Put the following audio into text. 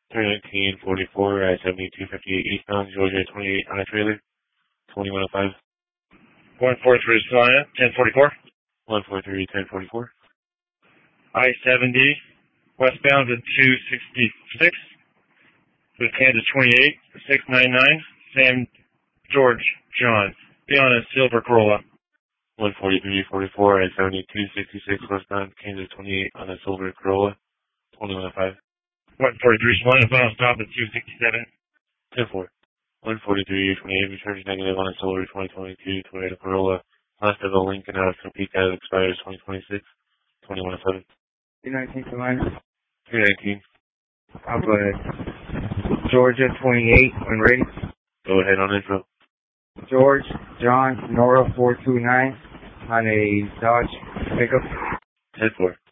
31944 at 7258 eastbound, Georgia 28 on a trailer, 2105. 143 Salina, 1044. 143 1044. I-70, westbound at 266, with Kansas 28, 699, Sam George John, be on a silver Corolla. 14344 at 7266 westbound, Kansas 28 on a silver Corolla, 2105. 143 Salina, final stop at 267. 10-4. 143 28 returns negative on a silver 2022 Toyota Corolla. Last of the Lincoln out of Topeka that expires 2026, 2107. 219 Salina. 319. I'll go ahead. Georgia 28, when ready. Go ahead on intro. George John Nora 429 on a Dodge pickup. 10-4.